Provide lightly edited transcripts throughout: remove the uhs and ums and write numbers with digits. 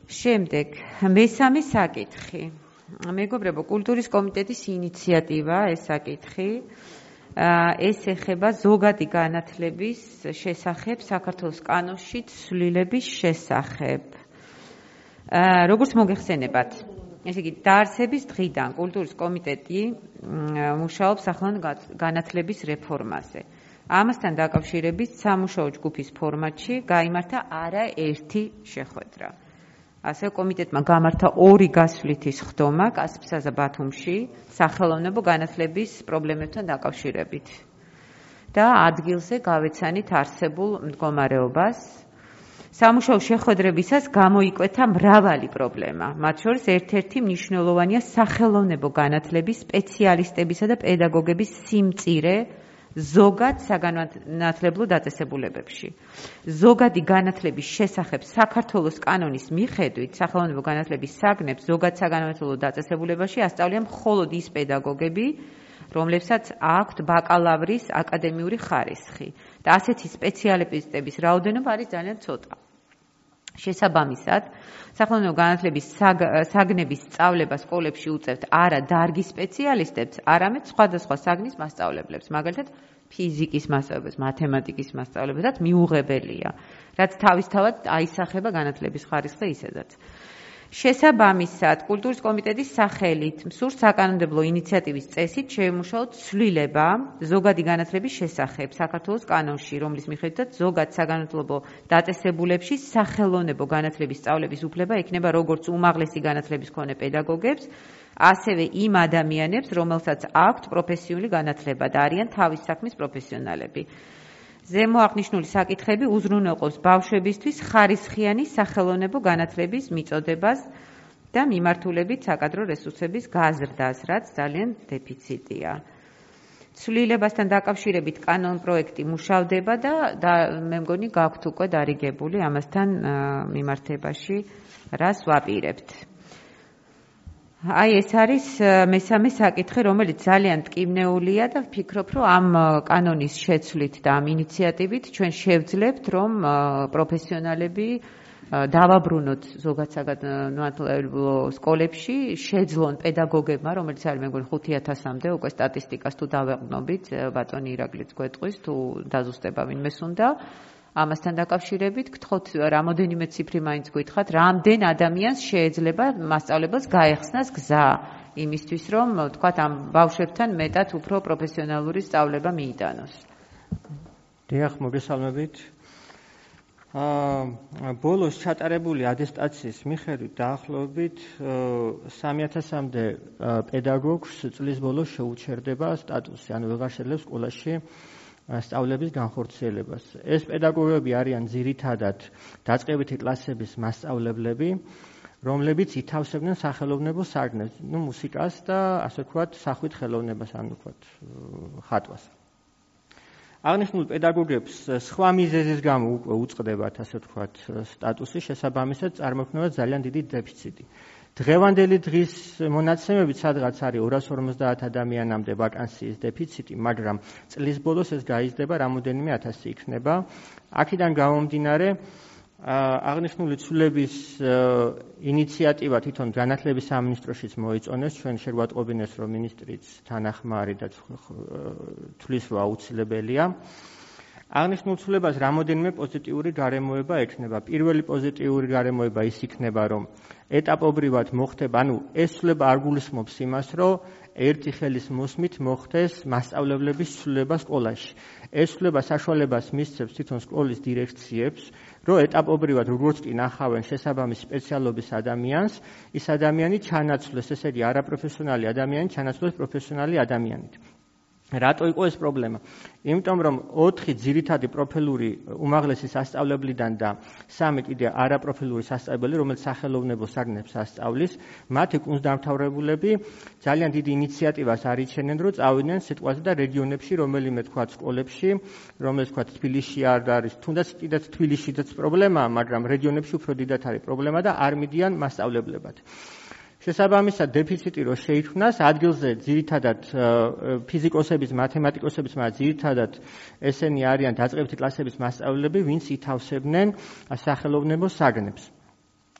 შემდეგ, მესამე საკითხი. მეგობრებო, კულტურის კომიტეტის ინიციატივა ეს საკითხი. ეს ეხება ზოგადი განათლების შესახებ საქართველოს კანონში ცვლილების შესახებ. როგორც მოგეხსენებათ, ესე იგი, დაარსების დღიდან კულტურის კომიტეტი მუშაობს სახელმწიფო განათლების რეფორმაზე. ამასთან დაკავშირებით სამუშაო ჯგუფის ფორმატში გაიმართა არაერთი შეხვედრა. ასევე კომიტეტმა გამართა 2 გასვლითი სხდომა კასპისა და ბათუმში სახელოვნებო განათლების პრობლემებთან დაკავშირებით. და ადგილზე გავეცანით არსებულ მდგომარეობას. სამუშაო შეხვედრებისას გამოიკვეთა მრავალი პრობლემა. მათ შორის ერთ-ერთი მნიშვნელოვანია სახელოვნებო განათლების სპეციალისტებისა და პედაგოგების სიმწირე ზოგად საგანმანათლებლო დაწესებულებებში. ზოგადი განათლების შესახებ საქართველოს კანონის მიხედვით სახელოვნებო განათლების საგნებს ზოგად საგანმანათლებლო დაწესებულებაში ასწავლიან მხოლოდ ის პედაგოგები, რომლებსაც აქვთ ბაკალავრის აკადემიური ხარისხი და ასეთი სპეციალისტების რაოდენობა არის ძალიან ცოტა. შესაბამისად, სახელოვნებო განათლების საგნების სწავლება სკოლებში უწევთ არა დარგის სპეციალისტებს, არამედ სხვადასხვა საგნის მასწავლებლებს, მაგალითად ფიზიკის მასწავლებლებს, მათემატიკის მასწავლებლებსაც მიუღებელია, რაც თავისთავად აისახება განათლების ხარისხზე ისედაც. შესაბამისად, კულტურის კომიტეტის სახელით მსურს საკანონმდებლო ინიციატივის წესით შეემუშაოთ ცვლილება ზოგადი განათლების შესახებ საქართველოს კანონში, რომლის მიხედვითაც ზოგად საგანმანათლებლო დაწესებულებში სახელოვნებო განათლების სწავლების უფლება ექნება როგორც უმაღლესი განათლების მქონე პედაგოგებს, ასევე იმ ადამიანებს, რომელსაც აქვთ პროფესიული განათლება და არიან თავის საქმის პროფესიონალები. ზემო აღნიშნული საკითხები უზრუნველყოფს ბავშვებისთვის ხარისხიანი სახელოვნებო განათლების მიწოდებას და მიმართულებით საკადრო რესურსების გაზრდას, რაც ძალიან დეფიციტია. ცვლილებასთან დაკავშირებით კანონ პროექტი მუშავდება და მე მგონი გაქვთ უკვე დარიგებული ამასთან მიმართებაში, რას ვაპირებთ. ეს არის მესამე საკითხი, რომელიც ძალიან ტკივნეულია და ვფიქრობ, რომ ამ კანონის შეცვლით და ამ ინიციატივით ჩვენ შევძლებთ, რომ პროფესიონალები დავაბრუნოთ ზოგად საგანმანათლებლო სკოლებში, შეძლონ პედაგოგებმა, რომელიც არის მე მგონი 5000-მდე, უკვე სტატისტიკას თუ დავეყრდნობით, ბატონი ირაკლიც გვეტყვის, თუ დაზუსტება ვინმეს უნდა. ამასთან დაკავშირებით გთხოვთ რამოდენიმე ციფრი მაინც გითხრათ, რამდენ ადამიანს შეიძლება მასწავლებელს გაეხსნას გზა იმისთვის, რომ თქვათ ამ ბავშვებთან მეტად უფრო პროფესიონალური სწავლება მიიტანოს. დიახ, მოგესალმებით. ბოლოს ჩატარებული ატესტაციის მიხედვით დაახლოებით 3000-მდე პედაგოგს წლის ბოლოს შეუჩერდება სტატუსი, ანუ ვეღარ შეძლებს სკოლაში სწავლების განხორციელებას. ეს პედაგოგები არიან ძირითადად დაწყებითი კლასების მასწავლებლები, რომლებიც ითავსებდნენ სახელოვნებო საგნებს, მუსიკას და ასე ვთქვათ, სახვით ხელოვნებას, ანუ ვთქვათ, ხატვას. აღნიშნულ პედაგოგებს სხვა მიზეზის გამო უკვე უწყდებათ, ასე ვთქვათ, სტატუსი, შესაბამისად წარმოქმნება ძალიან დიდი დეფიციტი. დღევანდელი დღის მონაცემებით სადღაც არის 250 ადამიანამდე ვაკანსიის დეფიციტი, მაგრამ წლის ბოლოს ეს გაიზრდება, რამოდენიმე ათასი იქნება. აქედან გამომდინარე, აღნიშნული ცვლილების ინიციატივა თვითონ განათლების სამინისტროშიც მოიწონეს, ჩვენ შეგვატყობინეს, რომ მინისტრიც თანახმარი და თვლის, რომ აუცილებელია. აღნიშნულ ცვლილებას რამოდენიმე პოზიტიური გარემოება ექნება. პირველი პოზიტიური გარემოება ის იქნება, რომ ეტაპობრივად მოხდება, ანუ ეს ცვლილება არ გულისხმობს იმას, რომ ერთი ხელის მოსმით მოხდეს მასწავლებლების ცვლილება სკოლაში. ეს ცვლილება საშუალებას მისცემს თვითონ სკოლის დირექციებს, რომ ეტაპობრივად როგორც კი ნახავენ შესაბამის სპეციალობის ადამიანს, ის ადამიანი ჩანაცვლეს, ესე იგი არაპროფესიონალი ადამიანი ჩანაცვლეს პროფესიონალი ადამიანით. რატო იყო ეს პრობლემა? იმიტომ რომ 4 ძირითადი პროფილური უმაღლესი სასწავლებლიდან და 3 კიდე არაპროფილური სასწავლებელი, რომელიც სახელოვნებო საგნებს ასწავლის, მათი კუნძდამთავრებულები ძალიან დიდი ინიციატივას არიჩენენ, რომ წავიდნენ სიტყვაზე და რეგიონებში, რომელიმე თქვათ სკოლებში, რომელიც თქვათ თბილისში არ არის, თუნდაც კიდეც თბილისშიც პრობლემაა, მაგრამ რეგიონებში უფრო დიდად არის პრობლემა და არ მიდიან მასწავლებლებად. შესაბამისად დეფიციტი რო შეიქმნას, ადგილზე ძირითადად ფიზიკოსების, მათემატიკოსების, მაგრამ ძირითადად ესენი არიან დაწყებითი კლასების მასწავლებლები, ვინც ითავსებდნენ სახელოვნებო საგნებს.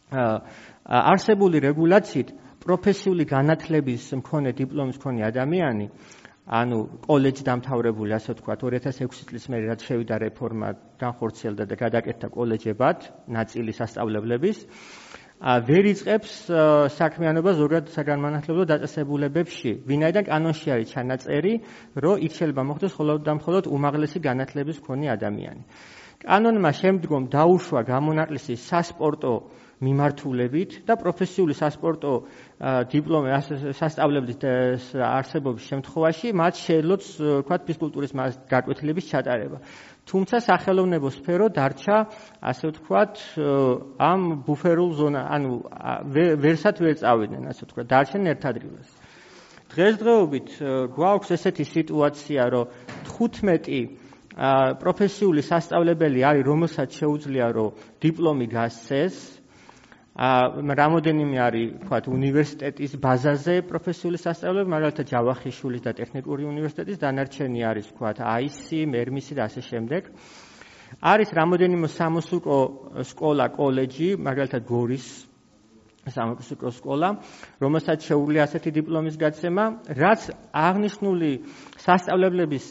არსებული რეგულაციით პროფესიული განათლების მქონე დიპლომის მქონე ადამიანი, ანუ კოლეჯს დამთავრებული, ასე ვთქვათ, 2006 წლის მერე რაც შევიდა რეფორმა, განხორციელდა და გადაკეთდა კოლეჯებად ნაწილი სასწავლებლების, ვერ იწყებს საქმიანობას ზოგადად საგანმანათლებლო დაწესებულებებში, ვინაიდან კანონში არის ჩანაწერი, რომ იქ შეიძლება მოხდეს მხოლოდ და მხოლოდ უმაღლესი განათლების მქონე ადამიანი. კანონმა შემდგომ დაუშვა გამონაკლისი სასპორტო მიმართულებით და პროფესიული სასპორტო სასწავლებლების არსებობის შემთხვევაში მათ შეეძლოთ, ვთქვათ, ფიზკულტურის გაკვეთილების ჩატარება. თუმცა სახელოვნებო სფერო დარჩა, ასე ვთქვათ, ამ ბუფერულ ზონა, ანუ ვერსად ვერ წავიდნენ, ასე ვთქვათ, დარჩნენ ერთ ადგილას. დღესდღეობით გვაქვს ესეთი სიტუაცია, რომ 15 პროფესიული სასწავლებელი არის, რომელსაც შეუძლია, რომ დიპლომი გასცეს. რამოდენიმე არის, ვთქვათ, უნივერსიტეტის ბაზაზე პროფესიული სასწავლებელი, მაგალითად ჯავახიშვილის და ტექნიკური უნივერსიტეტის, დანარჩენი არის, ვთქვათ, AIC, მერმისი და ასე შემდეგ. არის რამოდენიმე სამუსიკო სკოლა, კოლეჯი, მაგალითად გორის სამუსიკო სკოლა, რომელსაც შეუძლია ასეთი დიპლომის გაცემა, რაც აღნიშნული სასწავლებლების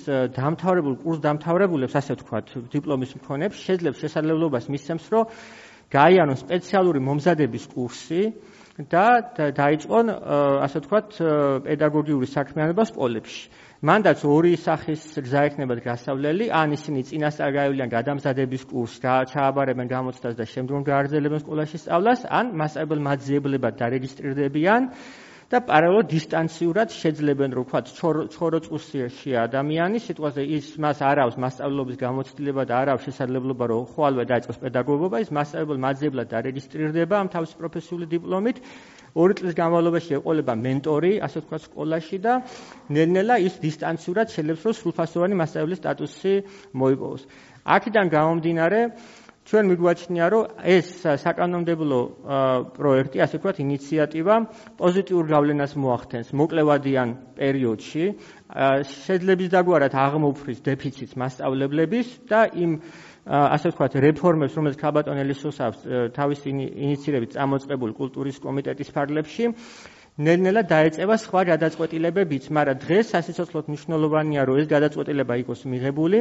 კურს დამთავრებულებს, ასე ვთქვათ, დიპლომის მქონეებს შეძლებს შესაძლებლობას მისცემს, რომ გაიარონ სპეციალური მომზადების კურსი და დაიწყონ, ასე ვთქვათ, პედაგოგიური საქმიანობა სკოლებში. მანდაც ორი სახის გზა ექნებათ გასავლელი, ან ისინი წინასწარ გაივლიან გადამზადების კურსს, ჩააბარებენ გამოცდას და შემდგომ გააგრძელებენ სკოლაში სწავლას, ან მასწავლებლად დარეგისტრირდებიან და პარალელურად დისტანციურად შეძლებენ, რომ ვთქვათ, ჩოროწყუსიაშია ადამიანი, სიტყვაზე ის მას არ აქვს მასწავლებლობის გამოცდილება და არ აქვს შესაძლებლობა, რომ ხვალვე დაიწყოს პედაგოგობა, ის მასწავლებლად დარეგისტრირდება ამ თავისი პროფესიული დიპლომით. 2 წლის განმავლობაში ეყოლება მენტორი, ასე ვთქვათ, სკოლაში და ნელ-ნელა ის დისტანციურად შეიძლება, რომ სრულფასოვანი მასწავლებლის სტატუსი მოიპოვოს. აქედან გამომდინარე, ჩვენ მიგვაჩნია, რომ ეს საკანონმდებლო პროექტი, ასე ვთქვათ, ინიციატივა პოზიტიურ გავლენას მოახდენს მოკლევადიან პერიოდში, შეძლებს დაგვარად აღმოფხრის დეფიციტს მასწავლებლების და იმ ასე ვთქვათ, რეფორმებს, რომელიც ქალბატონ ელისოსავს თავისი ინიციირებით წამოწყებული კულტურის კომიტეტის ფარგლებში, ნელ-ნელა დაეწევა სხვა გადაწყვეტილებებიც, მაგრამ დღეს სასიცოცხლოდ მნიშვნელოვანია, რომ ეს გადაწყვეტილება იყოს მიღებული.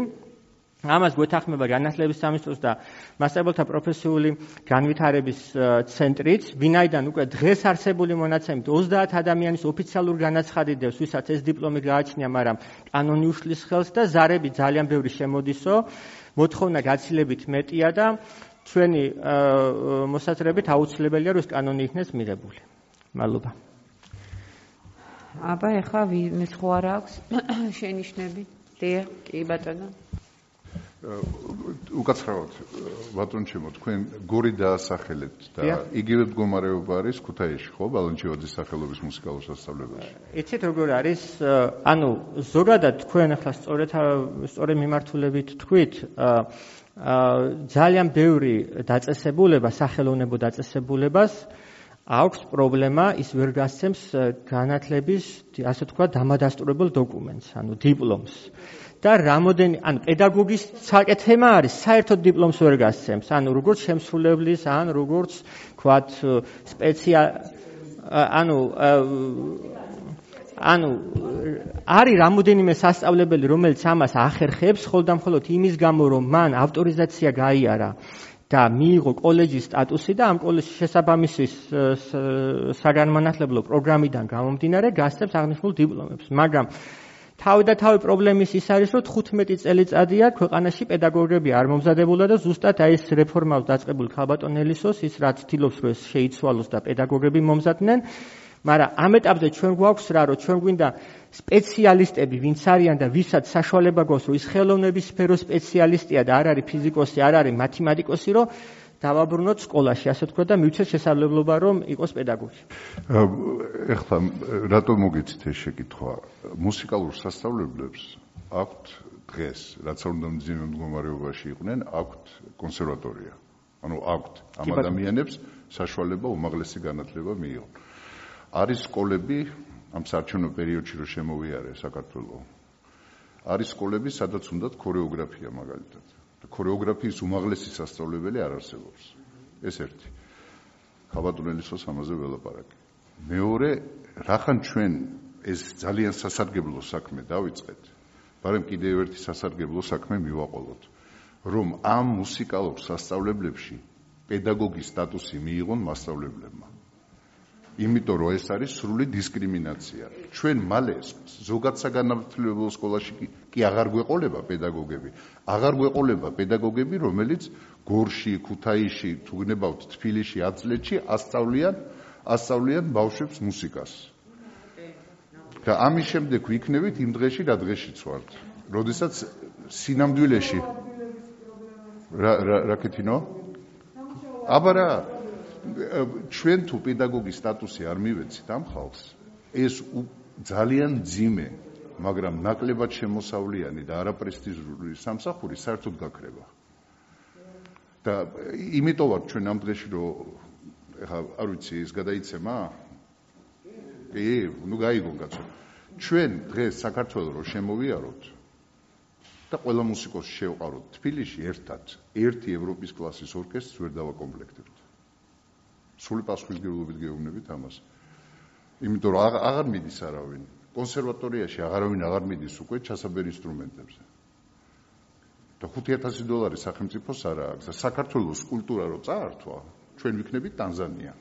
ამას გვეთანხმება განათლების სამინისტროს და მასწავლებელთა პროფესიული განვითარების ცენტრიც, ვინაიდან უკვე დღეს არსებული მონაცემით 30 ადამიანის ოფიციალურ განაცხადით დევს, ვისაც ეს დიპლომი გააჩნია, მაგრამ კანონი უშლის ხელს და ზარები ძალიან ბევრი შემოდისო, მოთხოვნა გაცილებით მეტია და ჩვენი მოსაზრებით აუცილებელია, რომ ეს კანონი იქნეს მიღებული. მადლობა. აბა, ეხლა ვინმე სხვა არ აქვს შენიშვნები? დიახ, კი ბატონო. უკაცრავად, ბატონ ჩემო, თქვენ გორი დაასახელეთ და იგივე მდგომარეობა არის ქუთაისში, ხო, ბალანჩივაძის სახელობის მუსიკალურ სასწავლებელში? იცით როგორ არის, ანუ ზოგადად თქვენ ახლა სწორედ მიმართულებით თქვით, ძალიან ბევრი დაწესებულება, სახელოვნებო დაწესებულებას აქვს პრობლემა, ის ვერ გასცემს განათლების, ასე ვთქვათ, დამადასტურებელ დოკუმენტს, ანუ დიპლომს. და რამოდენი, ანუ პედაგოგის საკე თემა არის, საერთოდ დიპლომს ვერ გასცემს, ანუ როგორც შემსრულებლის, ან როგორც, ვთქვათ, ანუ არის რამოდენიმე სასწავლებელი, რომელიც ამას ახერხებს, ხოლმე იმის გამო, რომ მან ავტორიზაცია გაიარა და მიიღო კოლეჯის სტატუსი და ამ კოლეჯის შესაბამისი საგანმანათლებლო პროგრამიდან გამომდინარე გასცემს აღნიშნულ დიპლომებს, მაგრამ თავი პრობლემის ის არის, რომ 15 წელიწადია ქვეყანაში პედაგოგები არ მომზადებულა და ზუსტად აი ეს რეფორმას დაწყებული ქალბატონ ელისოს ის რაც თილობს, რომ ეს შეიცვალოს და პედაგოგები მომზადდნენ, მაგრამ ამ ეტაპზე ჩვენ გვაქვს რა, რომ ჩვენ გვინდა სპეციალისტები, ვინც არიან და ვისაც საშუალება გვაქვს, რომ ის ხელოვნების სფეროს სპეციალისტია და არ არის ფიზიკოსი, არ არის მათემატიკოსი, რომ დავაბრუნოთ სკოლაში, ასე ვთქვათ და მივცეთ შესაძლებლობა, რომ იყოს პედაგოგი. ეხლა რატომ მოგიცით ეს შეკითხვა? მუსიკალურ სასწავლებლებს აქვთ დღეს, რაც არ უნდა მძიმე მდგომარეობაში იყვნენ, აქვთ კონსერვატორია. ანუ აქვთ ამ ადამიანებს საშუალება უმაღლესი განათლება მიიღონ. არის სკოლები ამ საარჩევნო პერიოდში რომ შემოვიარე საქართველო. არის სკოლები, სადაც უნდათ ქორეოგრაფია მაგალითად. ქორეოგრაფიის უმაღლესი სასწავლებელი არ არსებობს. ეს ერთი. ხაბატონელისოს ამაზე ველაპარაკე. მეორე, რახან ჩვენ ეს ძალიან სასარგებლო საქმე დავიწყეთ, მაგრამ კიდევ ერთი სასარგებლო საქმე მივაყოლოთ, რომ ამ მუსიკალურ სასწავლებლებში პედაგოგის სტატუსი მიიღონ მასწავლებლებმა. იმიტომ რომ ეს არის სრული დისკრიმინაცია. ჩვენ მალე ზოგად საგანმანათლებლო სკოლაში კი აღარ გვეყოლება პედაგოგები. აღარ გვეყოლება პედაგოგები, რომელიც გორში, ქუთაისში, თუ გნებავთ თბილისში, ათწლედში ასწავლიან ბავშვებს მუსიკას. და ამის შემდეგ ვიქნებით იმ დღეში, რა დღეშიც ვართ. როდესაც სინამდვილეში რა კეთინო? აბა რა ჩვენ თუ პედაგოგის სტატუსი არ მივეცით ამ ხალხს, ეს ძალიან ძიმე, მაგრამ ნაკლებად შემოსავლიანი და არაპრესტიჟული სამსახური საერთოდ გაქრება. და იმიტომ ვარ ჩვენ ამ დღეში, რომ ეხა არ ვიცი, ეს გადაიცემა? ნუ გაიგონ კაცო. ჩვენ დღეს საქართველოს რო შემოვიაროთ და ყველა მუსიკოსი შევყაროთ თბილისში ერთად, ერთი ევროპის კლასის ორკესტრს ვერ დავაკომპლექტებთ. სრული პასუხისმგებლობით გეუბნებით ამას. იმიტომ რომ აღარ მიდის არავინ. კონსერვატორიაში აღარავინ აღარ მიდის უკვე ჩასაბერ ინსტრუმენტებზე. და $5,000 სახელმწიფოს არ აქვს. და საქართველოს კულტურა რო წაართვა, ჩვენ ვიქნებით ტანზანია.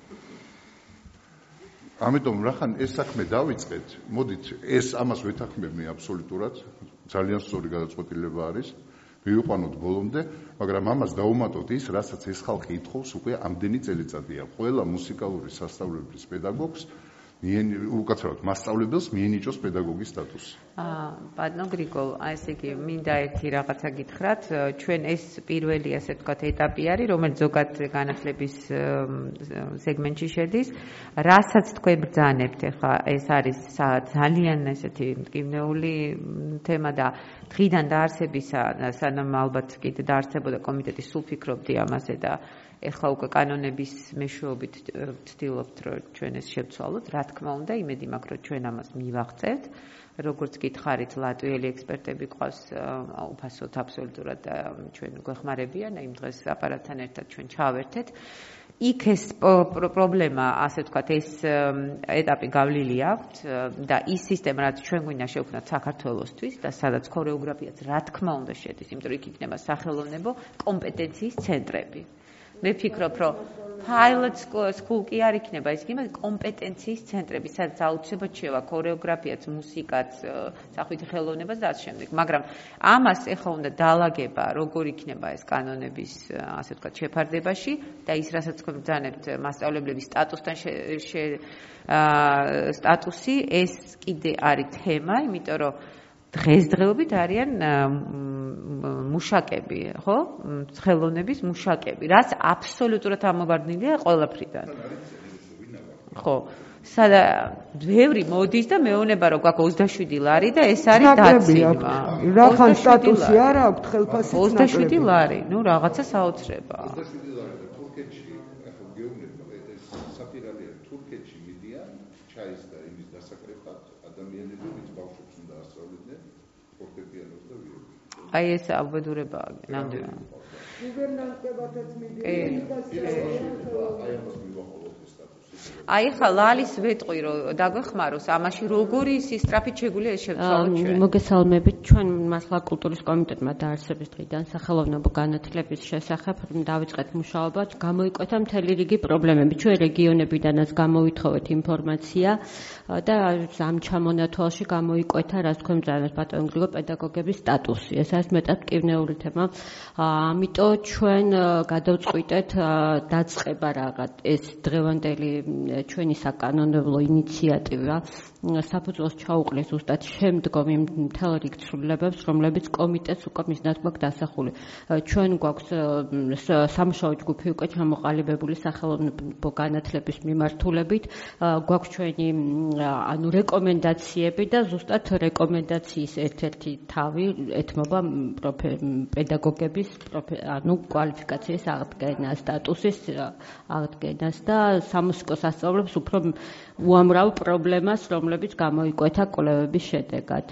ამიტომ რახან ეს საქმე დავიწყეთ, მოდით ეს ამას ვეთანხმებნი აბსოლუტურად, ძალიან სწორი გადაწყვეტილება არის. მივიყვანოთ ბოლომდე, მაგრამ ამას დაუმატოთ ის, რასაც ეს ხალხი ითხოვს უკვე ამდენი წელიწადია. ყველა მუსიკალური სასწავლებლის პედაგოგს უკაცრავად მასწავლებელს მიენიჭოს პედაგოგის სტატუსი. ბატონო გრიგოლ, ესე იგი მინდა ერთი რაღაცა გითხრათ, ჩვენ ეს პირველი ასე ვთქვათ ეტაპი არის, რომელიც ზოგად განათლების სეგმენტში შედის, რასაც თქვენ ბრძანებთ, ახლა ეს არის ძალიან ესეთი მტკივნეული თემა და დღიდან დაარსებისა, სანამ ალბათ კიდე დაარსებოდა კომიტეტი, სულ ფიქრობდი ამაზე და ეხლა უკვე კანონების მეშვეობით ვცდილობთ, რომ ჩვენ ეს შევცვალოთ, რა თქმა უნდა, იმედი მაქვს, რომ ჩვენ ამას მივაღწევთ. როგორც გითხარით, ლატვიელი ექსპერტები ყავს უფასოდ აბსოლუტურად ჩვენ გვეხმარებიან, იმ დღეს აპარატთან ერთად ჩვენ ჩავერთეთ. იქ ეს პრობლემა, ასე ვთქვათ, ეს ეტაპი გავლილი აქვთ და ის სისტემა, რაც ჩვენ გვინდა შევქმნათ საქართველოსთვის და სადაც ქორეოგრაფიაც რა თქმა უნდა შედის, იმიტომ რომ იქ იქნება სახელოვნებო კომპეტენციის ცენტრები. მე ვფიქრობ, რომ pilot school კი არ იქნება, ის იქნება კომპეტენციის ცენტრები, სადაც აუცილებლად შევა ქორეოგრაფიაც, მუსიკაც, სახვითი ხელოვნებას და ასე შემდეგ. მაგრამ ამას ეხლა უნდა დაალაგება, როგორ იქნება ეს კანონების, ასე ვთქვათ, შეფარდებაში და ის, რასაც თქვენ ბრძანებთ, მასწავლებლების სტატუსი, ეს კიდე არის თემა, იმიტომ რომ დღესდღეობით არიან მუშაკები, ხო? ხელოვნების მუშაკები, რაც აბსოლუტურად ამოვარდნილია ყველაფრიდან. ხო. სადა ბევრი მოდის და მეუბნება რომ გვაქვს 27 ლარი და ეს არის დაცინვა. რახან სტატუსი არ აქვს ხელფასიც ნაკლები. 27 ლარი, ნუ რაღაცა საოცრებაა. 27 ლარი და თურქეთში, ახლა გეუბნებო, ეს საპირალია თურქეთში მიდიან ჩაის და იმის დასაკრებად ადამიანები, ვინც ბავშვებს უნდა ასწავლიდნენ ფორტეპიანოს და ვიოლინოს. აი ეს აბედურებაა, ნამდვილად. გუბერნატორებათაც მიდიან და აი ამას მივაყოლოთ ეს სტატუსი. აი ხა ლალის ვეტყვი რომ დაგვეხმაროს ამაში როგორი სისტრაფით შეგვიძლია ეს შევცვალოთ ჩვენ. მოგესალმებით, ჩვენ მასლა კულტურის კომიტეტმა დაარსების დღიდან სახელოვნებო განათლების შესახებ დავიწყეთ მუშაობა, გამოიკვეთა მთელი რიგი პრობლემები. ჩვენ რეგიონებიდანაც გამოვითხოვეთ ინფორმაცია და ამ ჩამონათვალში გამოიკვეთა, რაც თქვენ ბრძანებთ ბატონო გრიგოლ, პედაგოგების სტატუსი. ეს არის მეტად მტკივნეული თემა. ამიტომ ჩვენ გადავწყვიტეთ დაწყება რაღაც ეს დღევანდელი ჩვენი საკანონმდებლო ინიციატივა საფუძველს ჩაუყრეს ზუსტად შემდგომ იმ მთელ რიგ ცვლილებებს, რომლებიც კომიტეტს უკვე მისდათ გვაქვს დასახული. ჩვენ გვაქვს სამუშაო ჯგუფი უკვე ჩამოყალიბებული სახელოვნებო განათლების მიმართულებით, გვაქვს ჩვენი რეკომენდაციები და ზუსტად რეკომენდაციის ერთ-ერთი თავი ეთმობა პედაგოგების კვალიფიკაციის აღდგენა, სტატუსის აღდგენას და სამუსიკო სასწავლებლებს უფრო უამრავ პრობლემას, რომლებიც გამოიკვეთა კვლევების შედეგად.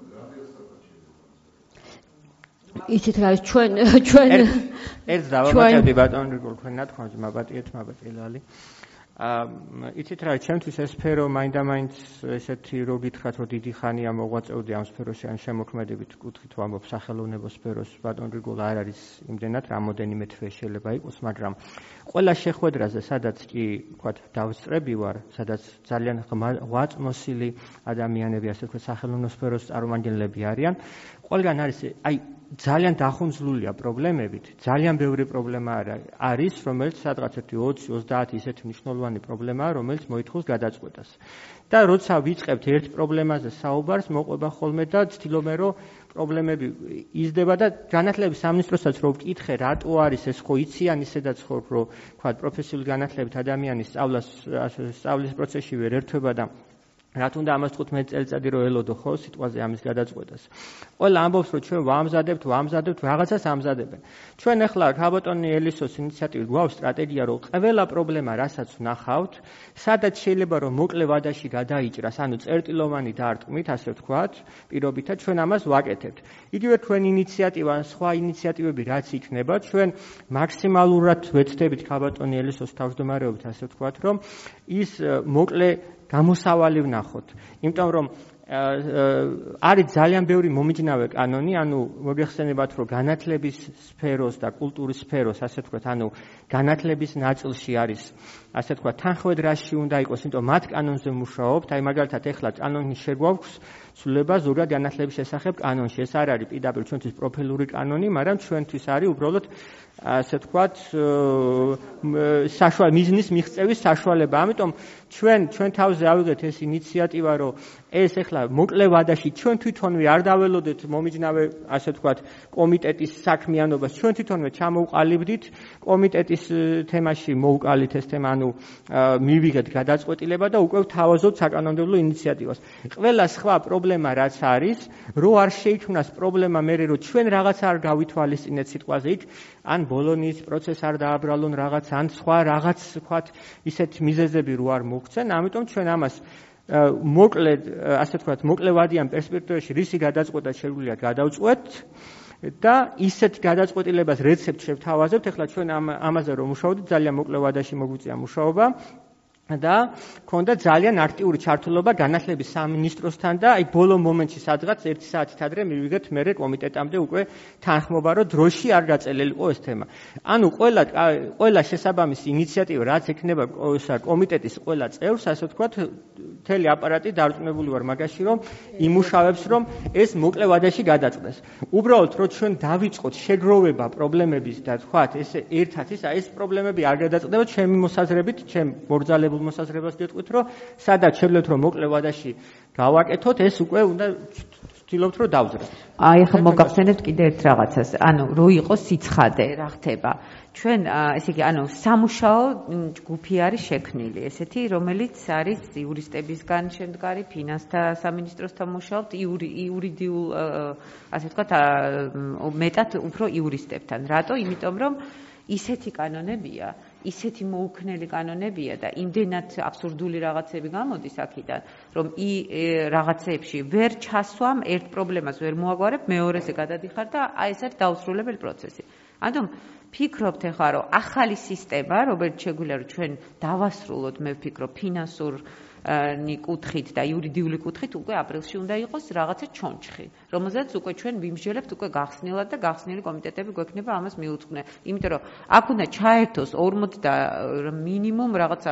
იცით რა არის ჩვენ ერთ დავამატებდი ბატონო გრიგოლ თქვენ ნათქვამს მაბატიეთ ლალი. იცით რა, ჩემთვის ეს სფერო მაინდა-მაინც ესეთი რო გითხრათ, რომ დიდი ხანია მოღვაწეოდი ამ სფეროში, ან შემოქმედებით კუთხით ვამბობ სახელოვნებო სფეროს, ბატონ გრიგოლა არ არის იმდენად, რამოდენიმე თვე შეიძლება იყოს, მაგრამ ყველა შეხვედრაზე, სადაც კი ვთქვათ, დავსწრები ვარ, სადაც ძალიან ღვაწმოსილი ადამიანები, ასე ვთქვათ, სახელოვნებო სფეროს წარმომადგენლები არიან, ყველგან არის ძალიან დახუნძლულია პრობლემებით, ძალიან ბევრი პრობლემა არის, რომელიც სადღაც 20-30 ისეთი მნიშვნელოვანი პრობლემაა, რომელიც მოითხოვს გადაწყვეტას. და როცა ვიწყებთ ერთ პრობლემაზე საუბარს, მოყვება ხოლმე და ცდილობენ, რომ პრობლემები იზრდება და განათლების სამინისტროსაც რო ვკითხე, რატო არის ეს, ხო იციან ისედაც ხო, რომ თქვა პროფესიული განათლებით ადამიანის სწავლის პროცესში ვერ ერთვება და რა თუნდა ამას 15 წელიწადი რო ელოდო ხო სიტყვაზე ამის გადაწყვეტას. ყველა ამბობს რომ ჩვენ ვამზადებთ, რაღაცას ამზადებენ. ჩვენ ახლა ქაბატონი ელისოს ინიციატივით გვაქვს სტრატეგია რომ ყველა პრობლემა რასაც ვნახავთ, სადაც შეიძლება რომ მოკლე ვადაში გადაიჭრას, ანუ წერტილოვანი დარტყმით, ასე ვთქვათ, პირობითად ჩვენ ამას ვაკეთებთ. იგივე თქვენ ინიციატივა, სხვა ინიციატივები რაც იქნება, ჩვენ მაქსიმალურად ვეცდებით ქაბატონი ელისოს თავმჯდომარეობით, ასე ვთქვათ, რომ ის მოკლე გამოსავალი ვნახოთ. იმიტომ რომ არის ძალიან ბევრი მომიჯნავე კანონი, ანუ მოგეხსენებათ, რომ განათლების სფეროს და კულტურის სფეროს, ასე ვთქვათ, ანუ განათლების ნაწილში არის, ასე ვთქვათ, თანხმედრაში უნდა იყოს, იმიტომ მათ კანონზე მუშაობთ, მაგალითად ეხლა კანონი შეგვაქვს ცვლილება ზოგად განათლების შესახებ კანონში. ეს არ არის პირდაპირ ჩვენთვის პროფილური კანონი, მაგრამ ჩვენთვის არის უბრალოდ ასე ვთქვათ, მიზნის მიღწევის საშუალება. ამიტომ ჩვენ თავზე ავიღეთ ეს ინიციატივა, რომ ეს ახლა მოკლე ვადაში ჩვენ თვითონვე არ დაველოდეთ მომიჯნავე, ასე ვთქვათ, კომიტეტის საქმიანობას, ჩვენ თვითონვე ჩამოვყალიბდით კომიტეტის თემაში მოვკალით ეს თემა, ანუ მივიღეთ გადაწყვეტილება და უკვე ვთავაზობთ საკანონმდებლო ინიციატივას. ყველა სხვა პრობლემა რაც არის, რო არ შეიქმნას პრობლემა მერე, რომ ჩვენ რაღაც არ გავითვალისწინეთ სიტყვაზე იქ, ან ბოლონის პროცესს არ დააბრალონ რაღაც, ან სხვა რაღაც, ვთქვათ, ისეთ მიზეზები რო არ მოგცენ, ამიტომ ჩვენ ამას მოკლედ, ასე ვთქვათ, მოკლევადიან პერსპექტივაში რისი გადაწყვეტა შეგვიძლია გადავწყვეტ და ისეთ გადაწყვეტილებას რეცეპტს შევთავაზებთ. ახლა ჩვენ ამაზე რომ მუშაობთ, ძალიან მოკლევადაში მოგვიწია მუშაობა და ქონდა ძალიან აქტიური ჩართულობა განათლების სამინისტროსთან და ბოლო მომენტში სადღაც 1 საათით ადრე მივიღეთ მერე კომიტეტამდე უკვე თანხმობა, რომ დროში არ გაწელილიყო ეს თემა. ანუ ყველა შესაბამისი ინიციატივა, რაც ექნება კომიტეტის ყველა წევრს, ასე ვთქვათ, მთელი აპარატი დარწმუნებული ვარ მაგაში, რომ იმუშავებს, რომ ეს მოკლე ვადაში გადაწყდეს. უბრალოდ რომ ჩვენ დავიწყოთ შეგროვება პრობლემების და თქვათ, ეს პრობლემები არ გადაწყდება, ჩემი მოსაზრებით, ჩემ მორძალებულ მოსაზრებას გეტყვით, რომ სადაც შეძლოთ რომ მოკლე ვადაში გავაკეთოთ, ეს უკვე უნდა ვთქვით რომ დავზრდეთ. ახლა მოგახსენებთ კიდე ერთ რაღაცას, ანუ რო იყოს სიცხადე, რა ხდება. ჩვენ ესე იგი, ანუ სამუშაო ჯგუფი არის შექმნილი, ესეთი, რომელიც არის იურისტებისგან შემდგარი, ფინანსთა სამინისტროსთან მუშაობთ, იურიდიულ, ასე ვთქვათ, მეტად უფრო იურისტებთან. რატო? იმიტომ რომ ისეთი კანონებია, ისეთი მოუქნელი კანონებია და იმდენად აბსურდული რაღაცები გამოდის აქედან, რომ რაღაცეებში ვერ ჩასვამ, ერთ პრობლემას ვერ მოაგვარებ, მეორეზე გადადიხარ და ეს არის დაუსრულებელი პროცესი. ანუ ფიქრობთ ახლა, რომ ახალი სისტემა, რომელიც შეგვიძლია რომ ჩვენ დავასრულოთ, მე ვფიქრობ, ფინანსური კუთხით და იურიდიული კუთხით უკვე აპრილში უნდა იყოს რაღაცა ჩონჩხი, რომელზეც უკვე ჩვენ ვიმსჯელებთ უკვე გახსნილად და გახსნილი კომიტეტები გვექნება ამას მიუძღვნე. იმიტომ რომ აქ უნდა ჩაერთოს 40 და მინიმუმ რაღაცა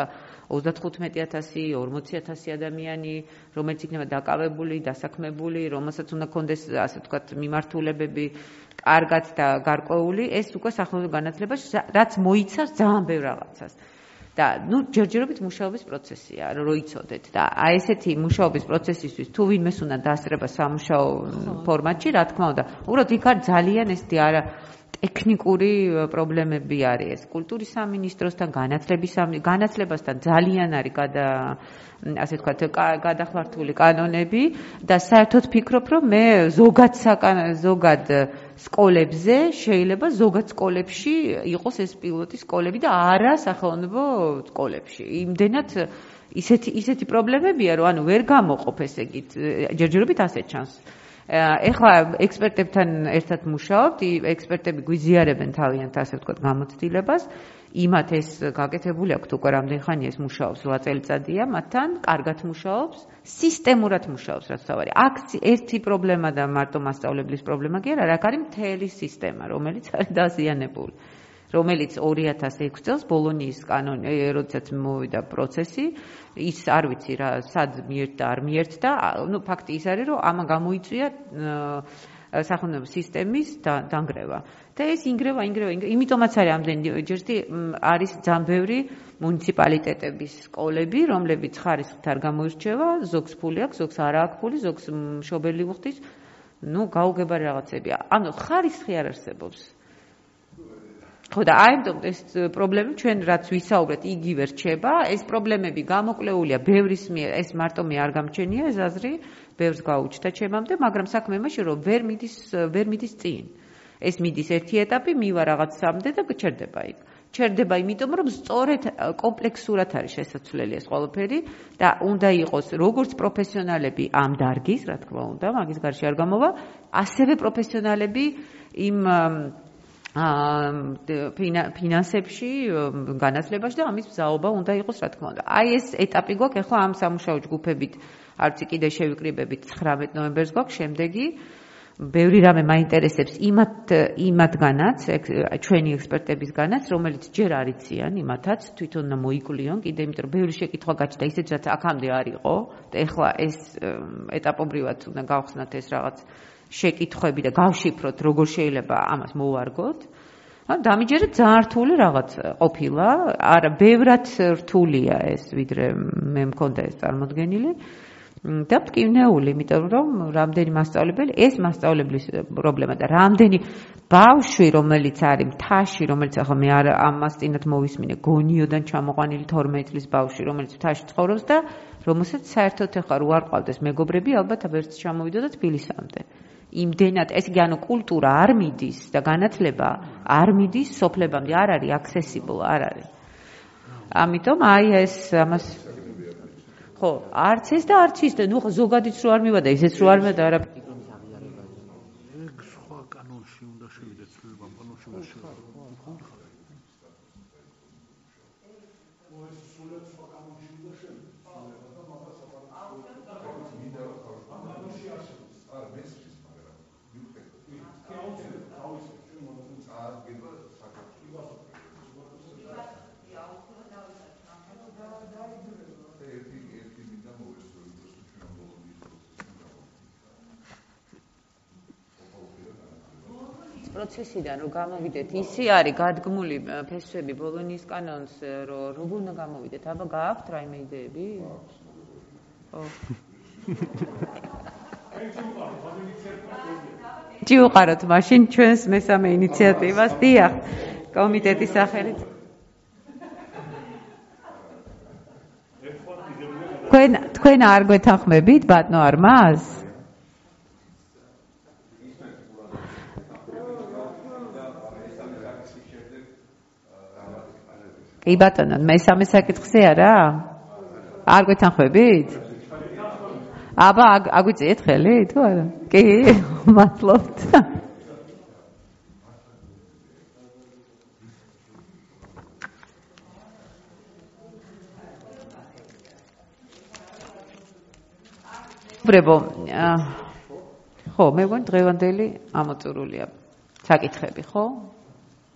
35,000-40,000 ადამიანი, რომელიც იქნება დაკავებული, დასაქმებული, რომელსაც უნდა კონდეს, ასე ვთქვათ, მიმართულებები კარგად და გარკვეული, ეს უკვე სახელმწიფო განათლებაში, რაც მოიცავს ძალიან ბევრ რაღაცას. და ჯერჯერობით მუშაობის პროცესია, რო იცოდეთ და ესეთი მუშაობის პროცესისთვის თუ ვინმეს უნდა დაასწრება სამუშაო ფორმატში, რა თქმა უნდა, უბრალოდ იქ არის ძალიან ესეთი არა ტექნიკური პრობლემები არის ეს კულტურის სამინისტროსთან, განათლებასთან ძალიან არის ასე ვთქვათ, გადახვართული კანონები და საერთოდ ფიქრობ, რომ მე ზოგად სკოლებზე შეიძლება ზოგად სკოლებში იყოს ეს პილოტი სკოლები და არა სახელმწიფო სკოლებში. იმდენად ისეთი პრობლემებია, რომ ანუ ვერ გამოყოფ ესე იგი, ჯერჯერობით ასე ჩანს. ეხლა ექსპერტებთან ერთად მუშაობთ, ექსპერტები გვიზიარებენ თავიანთ, ასე ვთქვათ, გამოცდილებას. იმათ ეს გაკეთებული აქვს უკვე რამდენი ხანი ეს მუშაობს 8 წელიწადია, მათთან კარგად მუშაობს, სისტემურად მუშაობს, რაც თავარი. აქ ერთი პრობლემა და მარტო მასწავლებლის პრობლემა კი არა, აქ არის მთელი სისტემა, რომელიც არის დაზიანებული. რომელიც 2006 წელს ბოლონიის კანონი, როდესაც მოვიდა პროცესი, ის არ ვიცი რა, სად მიერთდა, არ მიერთდა, ნუ ფაქტი ის არის, რომ ამან გამოიწვია სახელმწიფო სისტემის დანგრევა. და ეს ინგრევა, იმიტომაც არის ამდენი ჯერჯერტი არის ძალიან ბევრი მუნიციპალიტეტების სკოლები, რომლებიც ხარისხით არ გამოირჩევა, ზოგს ფული აქვს, ზოგს არ აქვს ფული, ზოგს მშობელი უხდის, ნუ გაუგებარი რაღაცებია. ანუ ხარისხი არ არსებობს. ხო და აი ეს პრობლემები ჩვენ რაც ვისაუბრეთ, იგივე რჩება, ეს პრობლემები გამოკვლეულია ბევრის მიერ, ეს მარტო მე არ გამჩენია ეს აზრი, ბევრს გაუჩნდა ჩემამდე, მაგრამ საქმე იმაში, რომ ვერ მიდის წინ. ეს მიდის ერთი ეტაპი, მივა რაღაცამდე და ჩერდება იქ. ჩერდება იმიტომ, რომ სწორედ კომპლექსურად არის შესაძლებელი ეს ყველაფერი და უნდა იყოს როგორც პროფესიონალები ამ დარგის, რა თქმა უნდა, მაგის გარშე არ გამოვა, ასევე პროფესიონალები იმ ფინანსებში, განათლებაში და ამის მზაობა უნდა იყოს, რა თქმა უნდა. აი ეს ეტაპი გვაქვს, ახლა ამ სამუშაო ჯგუფებით, არც კიდე შევიკრიბებით 19 ნოემბერს გვაქვს, შემდეგი ბევრი რამე მაინტერესებს იმათგანაც, ჩვენი ექსპერტებისგანაც, რომელიც ჯერ არ იციან იმათაც, თვითონ უნდა მოიკვლიონ, კიდე იმიტომ რომ ბევრი შეკითხვა გაჩნდა, ისეთ რაც აქამდე არ იყო და ახლა ეს ეტაპობრივად უნდა გავხსნათ ეს რაღაც შეკითხვები და გავშიფროთ, როგორ შეიძლება ამას მოვარგოთ. დამიჯერეთ ძალიან რთული რაღაც ყოფილა, არა, ბევრად რთულია ეს, ვიდრე მე მქონდა ეს წარმოდგენილი. და მტკივნეული, იმიტომ რომ რამდენი მასწავლებელი, ეს მასწავლებლის პრობლემა და რამდენი ბავშვი, რომელიც არის მთაში, რომელიც ახლა მე არ ამას წინათ მოვისმინე, გონიოდან ჩამოყვანილი 12 წლის ბავშვი, რომელიც მთაში ცხოვრობს და რომელსაც საერთოდ ახლა რო არ ყავდეს მეგობრები, ალბათ ვერც ჩამოვიდოდა თბილისამდე. იმდენად ეს კი ანუ კულტურა არ მიდის და განათლება არ მიდის სოფლებამდე, არ არის accessible, არ არის. ამიტომ აი ეს ამას ხო, არც ეს და არც ის და ნუ ზოგადიც რო არ მივადა, ისეც რო არ მივადა, არა. ეგ სხვა კანონში უნდა შევიდეთ, ცვლილება კანონში უნდა შევიდეთ. პროცესიდან რომ გამოვიდეთ, ისი არის გადგმული ფესვები ბოლონიის კანონს, რომ როგორ უნდა გამოვიდეთ? აბა გააქვთ რაიმე იდეები? ხო. ჯიუყაროთ მაშინ ჩვენს მესამე ინიციატივას, დიახ, კომიტეტის სახელით. თქვენ არ გვეთანხმებით ბატონო არმას? კი ბატონო, მესამე საკითხზე არა? არ გვეთანხმებით? აბა აგვიწიეთ ხელი თუ არა? კი, მადლობთ. ხო, მე მგონი დღევანდელი ამოწურულია საკითხები, ხო?